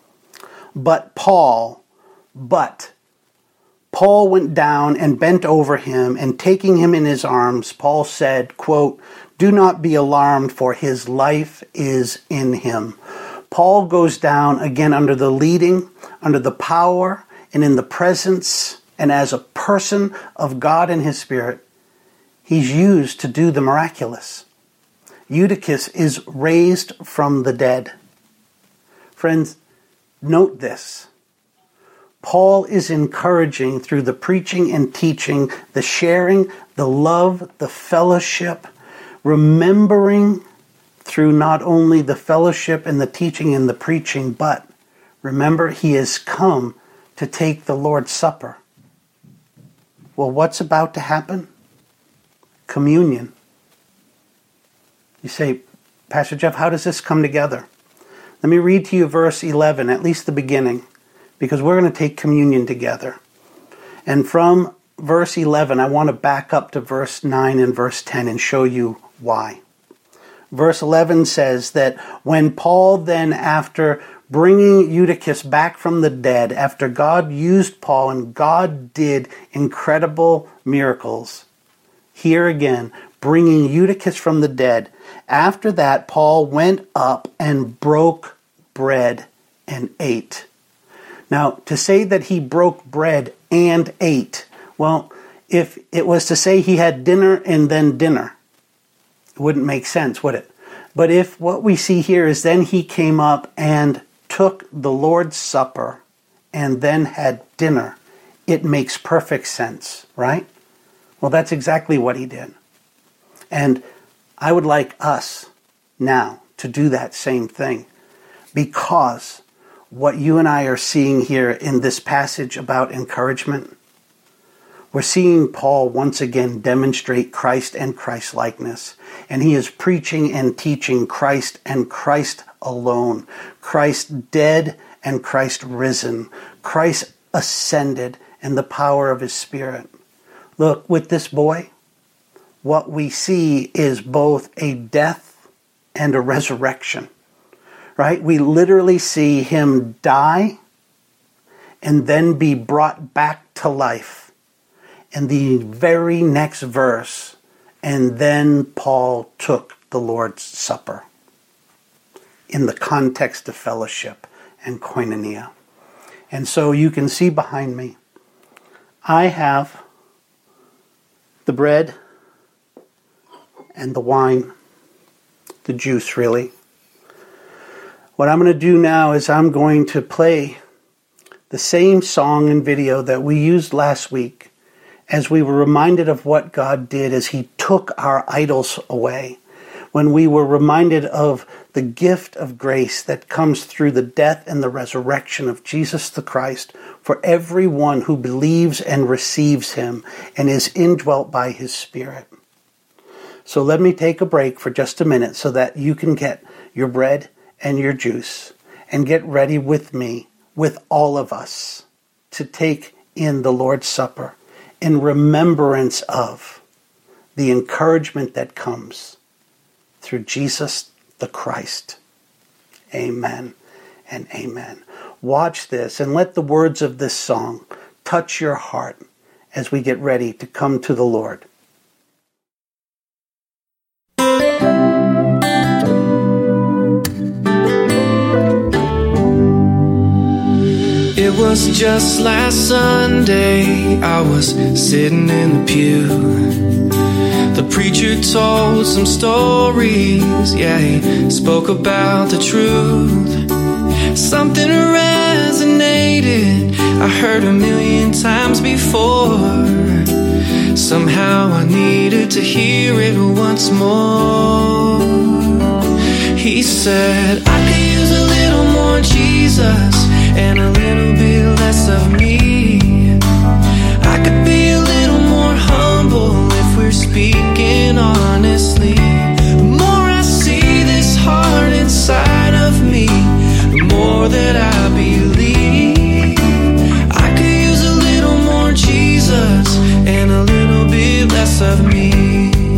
But Paul, but Paul went down and bent over him, and taking him in his arms, Paul said, quote, "Do not be alarmed, for his life is in him." Paul goes down again under the leading, under the power, and in the presence, and as a person of God and His Spirit. He's used to do the miraculous. Eutychus is raised from the dead. Friends, note this. Paul is encouraging through the preaching and teaching, the sharing, the love, the fellowship, remembering through not only the fellowship and the teaching and the preaching, but remember, he has come to take the Lord's Supper. Well, what's about to happen? Communion. You say, Pastor Jeff, how does this come together? Let me read to you verse eleven, at least the beginning, because we're going to take communion together. And from verse eleven, I want to back up to verse nine and verse ten and show you why. Verse eleven says that when Paul then, after bringing Eutychus back from the dead, after God used Paul and God did incredible miracles, here again, bringing Eutychus from the dead, after that, Paul went up and broke bread and ate. Now, to say that he broke bread and ate, well, if it was to say he had dinner and then dinner, it wouldn't make sense, would it? But if what we see here is then he came up and took the Lord's Supper and then had dinner, it makes perfect sense, right? Well, that's exactly what he did. And I would like us now to do that same thing, because what you and I are seeing here in this passage about encouragement, we're seeing Paul once again demonstrate Christ and Christ-likeness. And he is preaching and teaching Christ and Christ alone. Christ dead and Christ risen. Christ ascended and the power of his Spirit. Look, with this boy, what we see is both a death and a resurrection. Right? We literally see him die and then be brought back to life. In the very next verse, and then Paul took the Lord's Supper in the context of fellowship and koinonia. And so you can see behind me, I have the bread and the wine, the juice really. What I'm going to do now is I'm going to play the same song and video that we used last week, as we were reminded of what God did as he took our idols away, when we were reminded of the gift of grace that comes through the death and the resurrection of Jesus the Christ for everyone who believes and receives him and is indwelt by his Spirit. So let me take a break for just a minute so that you can get your bread and your juice and get ready with me, with all of us, to take in the Lord's Supper in remembrance of the encouragement that comes through Jesus the Christ. Amen and amen. Watch this and let the words of this song touch your heart as we get ready to come to the Lord. It was just last Sunday, I was sitting in the pew. The preacher told some stories, yeah, he spoke about the truth. Something resonated, I heard a million times before. Somehow I needed to hear it once more. He said, I could use a little more Jesus and a little bit less of me. I could be a little more humble if we're speaking honestly. The more I see this heart inside of me, the more that I believe. I could use a little more Jesus and a little bit less of me.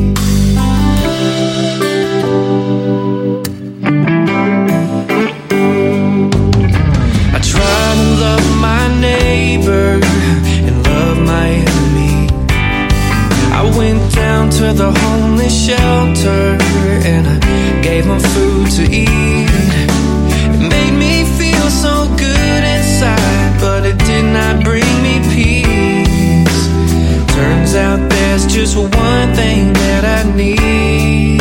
To the homeless shelter and I gave them food to eat. It made me feel so good inside, but it did not bring me peace. Turns out there's just one thing that I need.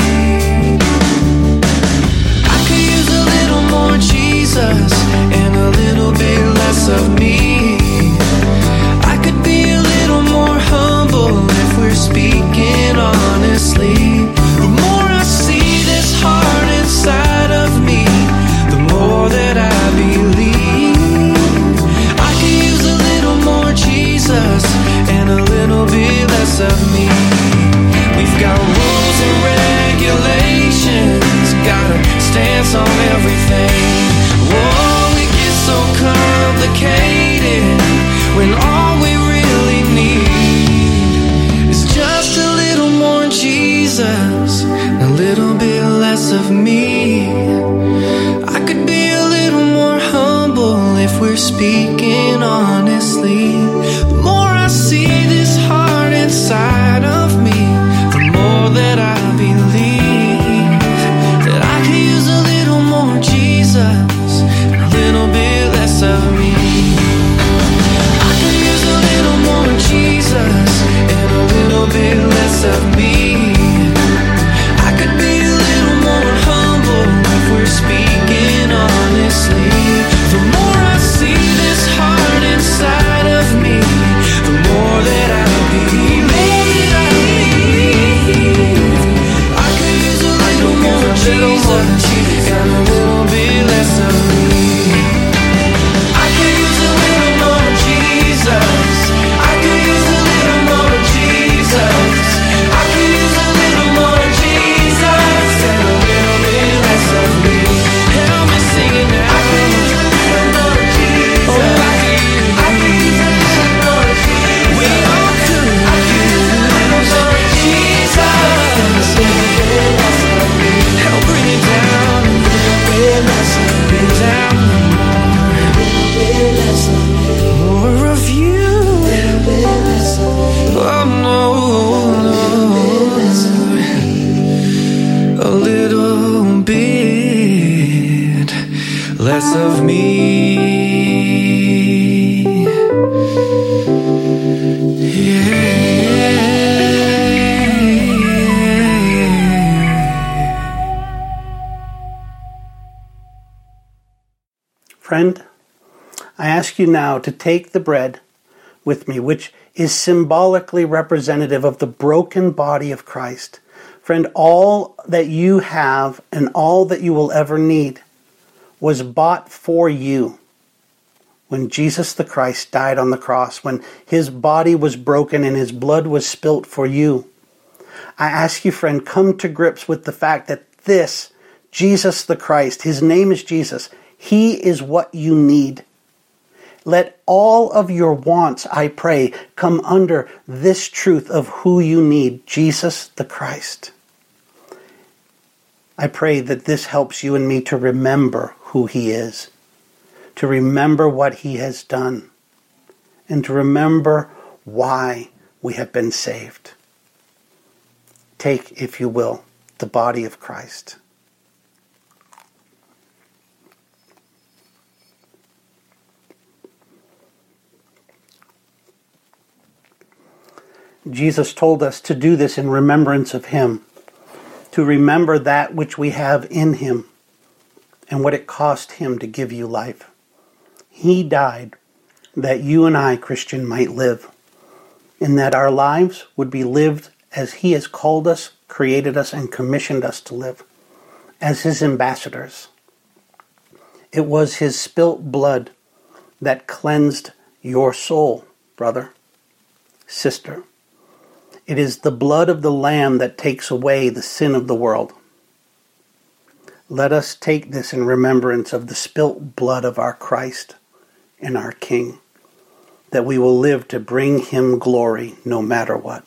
I could use a little more Jesus and a little bit less of me. I could be a little more humble if we're speaking honestly. The more I see this heart inside of me, the more that I believe. I could use a little more Jesus and a little bit less of me. We've got wolves and of me. I could be a little more humble if we're speaking honestly. The more I see this heart inside of me, the more that I believe that I could use a little more Jesus, a little bit less of me. I could use a little more Jesus and a little bit less of me. I could be a little more humble if we're speaking honestly. The more I see this heart inside of me, the more that I believe. I could use a little more Jesus and a little bit less of me. I could use a little more Jesus. I could use a little more Jesus. I could use a little more Jesus and a little bit less of me. Help me sing it now. I could use a little more Jesus. Oh, I could use, I could use a little more Jesus. We all could. I could use a little more Jesus and a little bit less of me. Help bring it down a little bit less of me. Down more, a little bit less of me. More of you, a little bit less of me. Oh no, a little bit less of me. Friend, I ask you now to take the bread with me, which is symbolically representative of the broken body of Christ. Friend, all that you have and all that you will ever need was bought for you when Jesus the Christ died on the cross, when his body was broken and his blood was spilt for you. I ask you, friend, come to grips with the fact that this, Jesus the Christ, his name is Jesus, he is what you need. Let all of your wants, I pray, come under this truth of who you need, Jesus the Christ. I pray that this helps you and me to remember who he is, to remember what he has done, and to remember why we have been saved. Take, if you will, the body of Christ. Jesus told us to do this in remembrance of him, to remember that which we have in him and what it cost him to give you life. He died that you and I, Christian, might live, and that our lives would be lived as he has called us, created us, and commissioned us to live, as his ambassadors. It was his spilt blood that cleansed your soul, brother, sister. It is the blood of the Lamb that takes away the sin of the world. Let us take this in remembrance of the spilt blood of our Christ and our King, that we will live to bring him glory no matter what.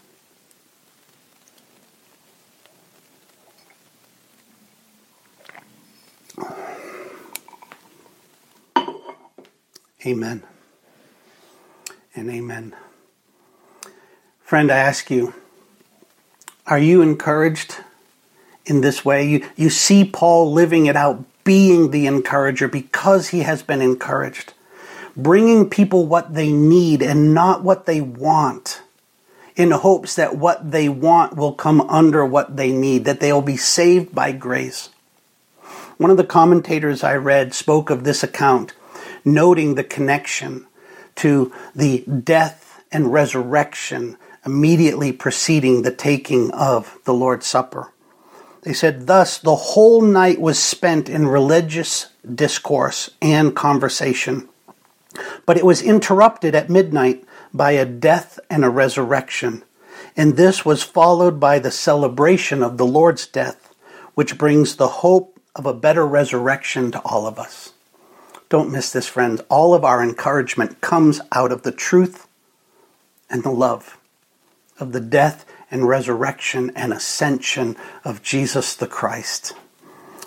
Amen and amen. Friend, I ask you, are you encouraged in this way? You, you see Paul living it out, being the encourager because he has been encouraged, bringing people what they need and not what they want, in hopes that what they want will come under what they need, that they will be saved by grace. One of the commentators I read spoke of this account, noting the connection to the death and resurrection immediately preceding the taking of the Lord's Supper. They said, thus the whole night was spent in religious discourse and conversation, but it was interrupted at midnight by a death and a resurrection, and this was followed by the celebration of the Lord's death, which brings the hope of a better resurrection to all of us. Don't miss this, friends. All of our encouragement comes out of the truth and the love of the death and resurrection and ascension of Jesus the Christ.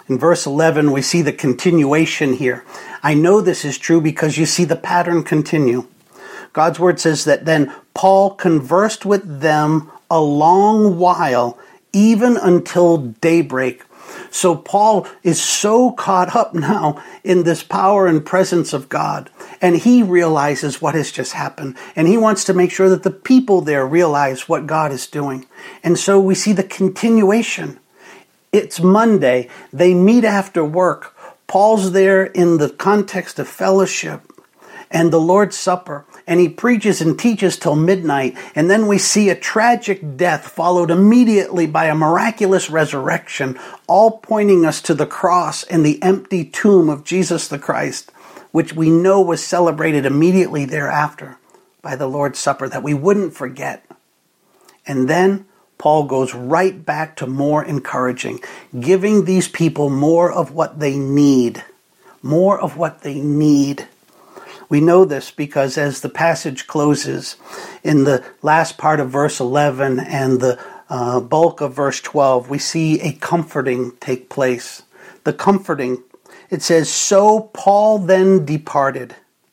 In verse eleven, we see the continuation here. I know this is true because you see the pattern continue. God's word says that then Paul conversed with them a long while, even until daybreak. So Paul is so caught up now in this power and presence of God, and he realizes what has just happened, and he wants to make sure that the people there realize what God is doing. And so we see the continuation. It's Monday. They meet after work. Paul's there in the context of fellowship and the Lord's Supper, and he preaches and teaches till midnight, and then we see a tragic death followed immediately by a miraculous resurrection, all pointing us to the cross and the empty tomb of Jesus the Christ, which we know was celebrated immediately thereafter by the Lord's Supper, that we wouldn't forget. And then Paul goes right back to more encouraging, giving these people more of what they need, more of what they need. We know this because as the passage closes in the last part of verse eleven and the uh, bulk of verse twelve, we see a comforting take place. The comforting, it says, so Paul then departed,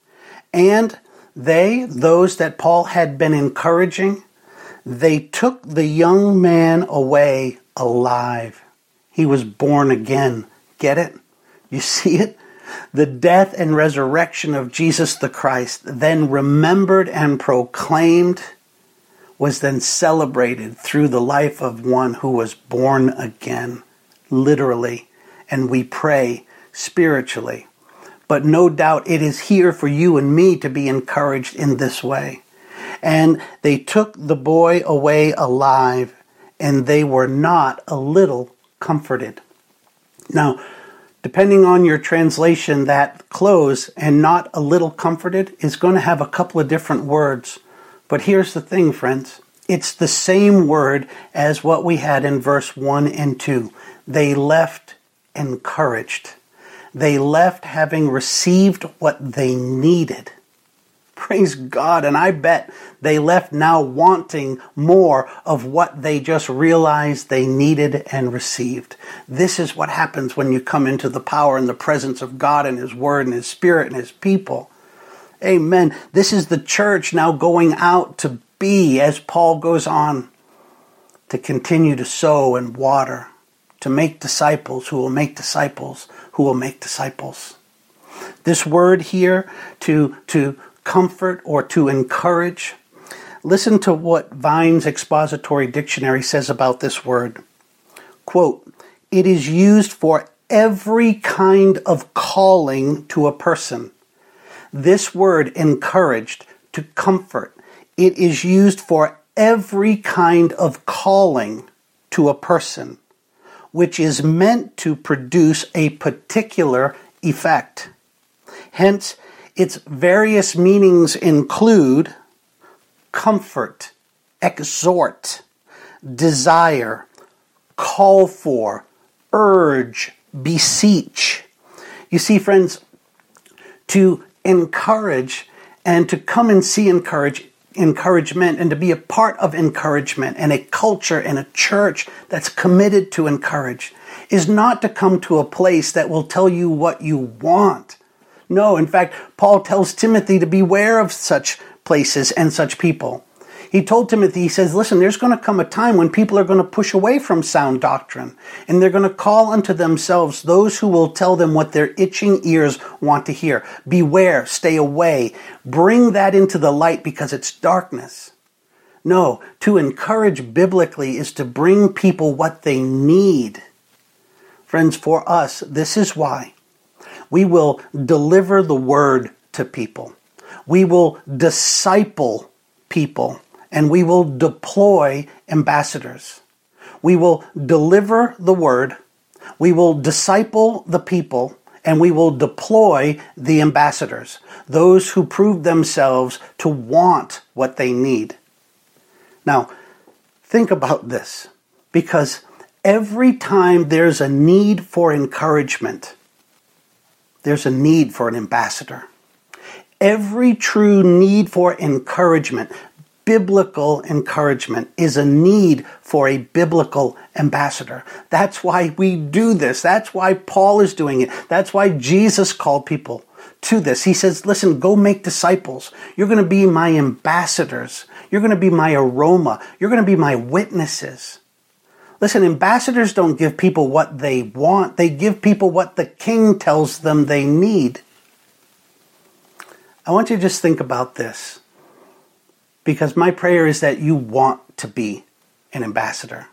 and they, those that Paul had been encouraging, they took the young man away alive. He was born again. Get it? You see it? The death and resurrection of Jesus the Christ, then remembered and proclaimed, was then celebrated through the life of one who was born again, literally, and we pray spiritually. But no doubt it is here for you and me to be encouraged in this way. And they took the boy away alive, and they were not a little comforted. Now, depending on your translation, that close, and not a little comforted, is going to have a couple of different words. But here's the thing, friends. It's the same word as what we had in verse one and two. They left encouraged. They left having received what they needed. Praise God. And I bet they left now wanting more of what they just realized they needed and received. This is what happens when you come into the power and the presence of God and His Word and His Spirit and His people. Amen. This is the church now going out to be, as Paul goes on, to continue to sow and water, to make disciples who will make disciples who will make disciples. This word here, to, to comfort or to encourage, listen to what Vine's Expository Dictionary says about this word. Quote, it is used for every kind of calling to a person. This word, encouraged, to comfort, it is used for every kind of calling to a person, which is meant to produce a particular effect. Hence, its various meanings include comfort, exhort, desire, call for, urge, beseech. You see, friends, to encourage and to come and see encourage, encouragement and to be a part of encouragement and a culture and a church that's committed to encourage is not to come to a place that will tell you what you want. No, in fact, Paul tells Timothy to beware of such places and such people. He told Timothy, he says, listen, there's going to come a time when people are going to push away from sound doctrine, and they're going to call unto themselves those who will tell them what their itching ears want to hear. Beware, stay away, bring that into the light because it's darkness. No, to encourage biblically is to bring people what they need. Friends, for us, this is why we will deliver the word to people. We will disciple people, and we will deploy ambassadors. We will deliver the word, we will disciple the people, and we will deploy the ambassadors, those who prove themselves to want what they need. Now, think about this, because every time there's a need for encouragement, there's a need for an ambassador. Every true need for encouragement biblical encouragement is a need for a biblical ambassador. That's why we do this. That's why Paul is doing it. That's why Jesus called people to this. He says, listen, go make disciples. You're going to be my ambassadors. You're going to be my aroma. You're going to be my witnesses. Listen, ambassadors don't give people what they want. They give people what the king tells them they need. I want you to just think about this, because my prayer is that you want to be an ambassador.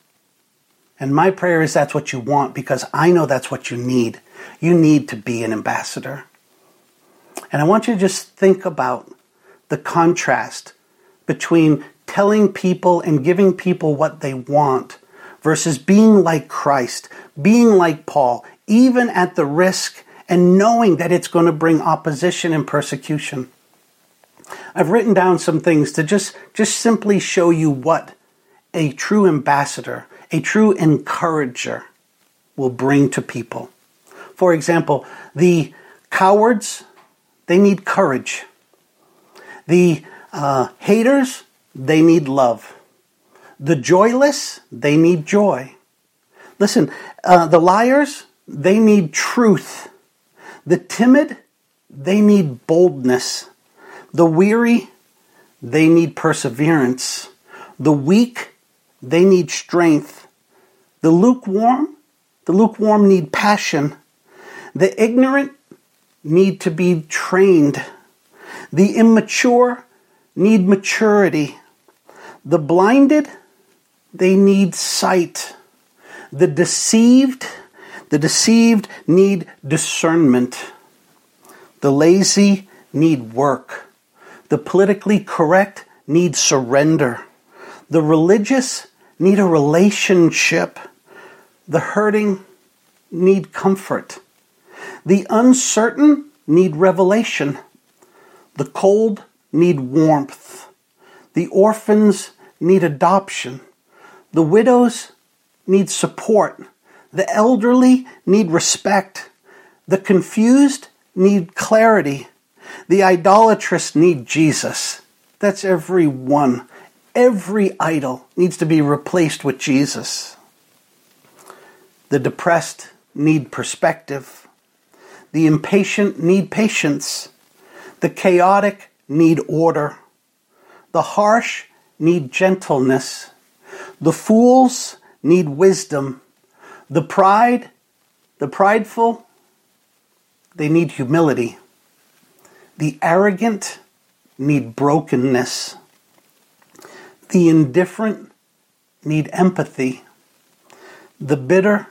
And my prayer is that's what you want, because I know that's what you need. You need to be an ambassador. And I want you to just think about the contrast between telling people and giving people what they want versus being like Christ, being like Paul, even at the risk and knowing that it's going to bring opposition and persecution. I've written down some things to just, just simply show you what a true ambassador, a true encourager will bring to people. For example, the cowards, they need courage. The uh, haters, they need love. The joyless, they need joy. Listen, uh, the liars, they need truth. The timid, they need boldness. The weary, they need perseverance. The weak, they need strength. The lukewarm, the lukewarm need passion. The ignorant need to be trained. The immature need maturity. The blinded, they need sight. The deceived, the deceived need discernment. The lazy need work. The politically correct need surrender. The religious need a relationship. The hurting need comfort. The uncertain need revelation. The cold need warmth. The orphans need adoption. The widows need support. The elderly need respect. The confused need clarity. The idolatrous need Jesus. That's every one. Every idol needs to be replaced with Jesus. The depressed need perspective. The impatient need patience. The chaotic need order. The harsh need gentleness. The fools need wisdom. The pride, the prideful, they need humility. The arrogant need brokenness. The indifferent need empathy. The bitter,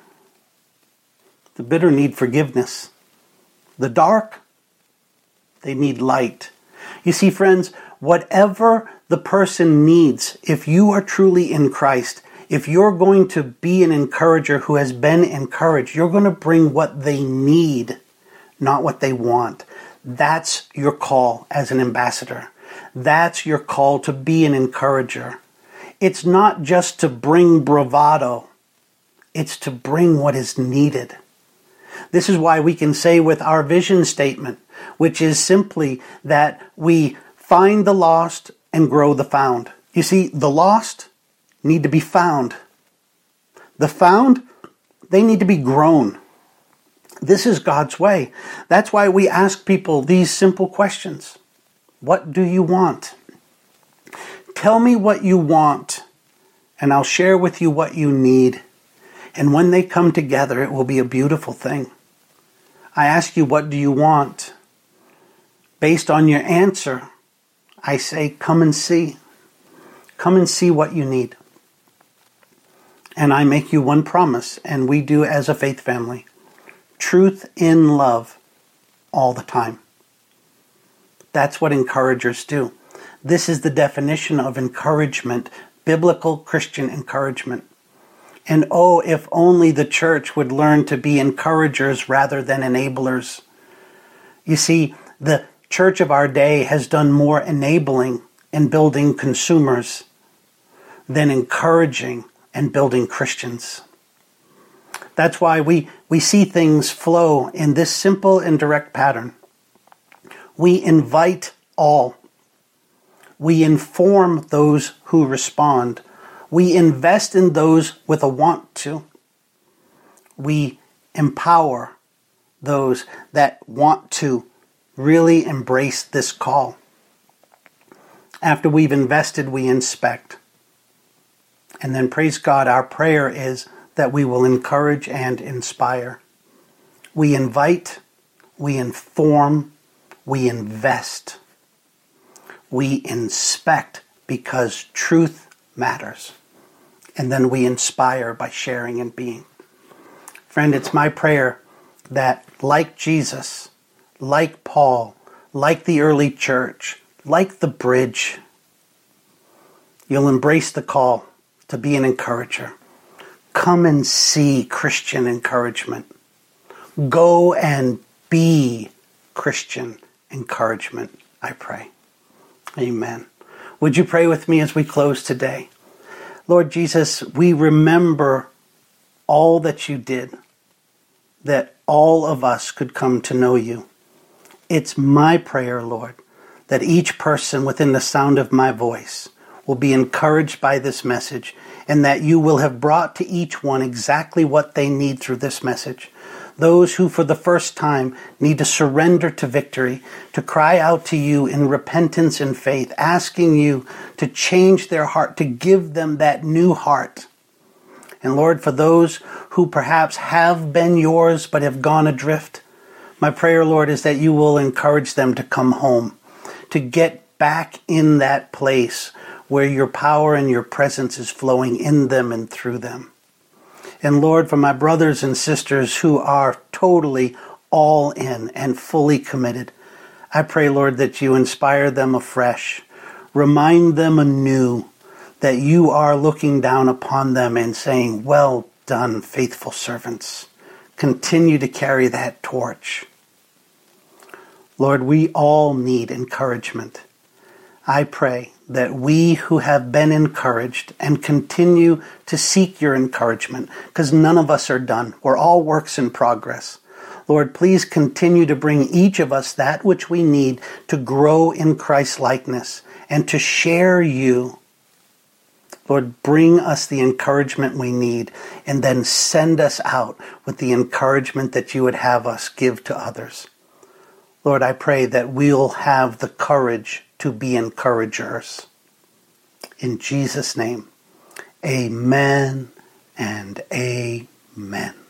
the bitter need forgiveness. The dark, they need light. You see, friends, whatever the person needs, if you are truly in Christ, if you're going to be an encourager who has been encouraged, you're going to bring what they need, not what they want. That's your call as an ambassador. That's your call to be an encourager. It's not just to bring bravado. It's to bring what is needed. This is why we can say with our vision statement, which is simply that we find the lost and grow the found. You see, the lost need to be found. The found, they need to be grown. This is God's way. That's why we ask people these simple questions. What do you want? Tell me what you want, and I'll share with you what you need. And when they come together, it will be a beautiful thing. I ask you, what do you want? Based on your answer, I say, come and see. Come and see what you need. And I make you one promise, and we do as a faith family. Truth in love all the time. That's what encouragers do. This is the definition of encouragement, biblical Christian encouragement. And oh, if only the church would learn to be encouragers rather than enablers. You see, the church of our day has done more enabling and building consumers than encouraging and building Christians. That's why we, we see things flow in this simple and direct pattern. We invite all. We inform those who respond. We invest in those with a want to. We empower those that want to really embrace this call. After we've invested, we inspect. And then, praise God, our prayer is that we will encourage and inspire. We invite, we inform, we invest. We inspect because truth matters. And then we inspire by sharing and being. Friend, it's my prayer that, like Jesus, like Paul, like the early church, like the bridge, you'll embrace the call to be an encourager. Come and see Christian encouragement. Go and be Christian encouragement, I pray. Amen. Would you pray with me as we close today? Lord Jesus, we remember all that you did, that all of us could come to know you. It's my prayer, Lord, that each person within the sound of my voice will be encouraged by this message, and that you will have brought to each one exactly what they need through this message. Those who for the first time need to surrender to victory, to cry out to you in repentance and faith, asking you to change their heart, to give them that new heart. And Lord, for those who perhaps have been yours but have gone adrift, my prayer, Lord, is that you will encourage them to come home, to get back in that place where your power and your presence is flowing in them and through them. And Lord, for my brothers and sisters who are totally all in and fully committed, I pray, Lord, that you inspire them afresh, remind them anew that you are looking down upon them and saying, well done, faithful servants. Continue to carry that torch. Lord, we all need encouragement. I pray that we who have been encouraged and continue to seek your encouragement, because none of us are done. We're all works in progress. Lord, please continue to bring each of us that which we need to grow in Christ's likeness and to share you. Lord, bring us the encouragement we need, and then send us out with the encouragement that you would have us give to others. Lord, I pray that we'll have the courage to be encouragers. In Jesus' name, amen and amen.